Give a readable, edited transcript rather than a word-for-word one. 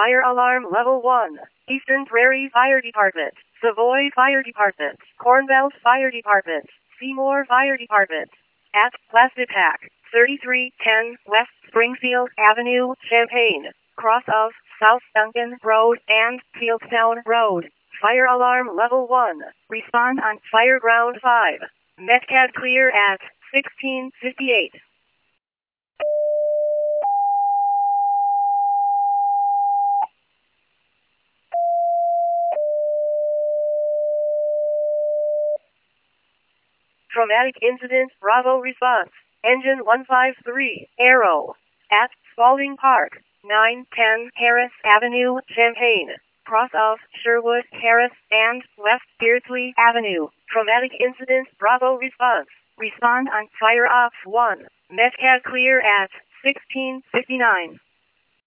Fire alarm level 1. Eastern Prairie Fire Department. Savoy Fire Department. Cornbelt Fire Department. Seymour Fire Department. At Plastic Pack, 3310 West Springfield Avenue, Champaign. Cross of South Duncan Road and Fieldstown Road. Fire alarm level 1. Respond on Fireground 5. Metcad clear at 1658. Traumatic incident, Bravo response. Engine 153, Arrow. At Spalding Park, 910 Harris Avenue, Champaign. Cross of Sherwood Harris and West Beardsley Avenue. Traumatic incident, Bravo response. Respond on Fire Ops 1. Metcad clear at 1659.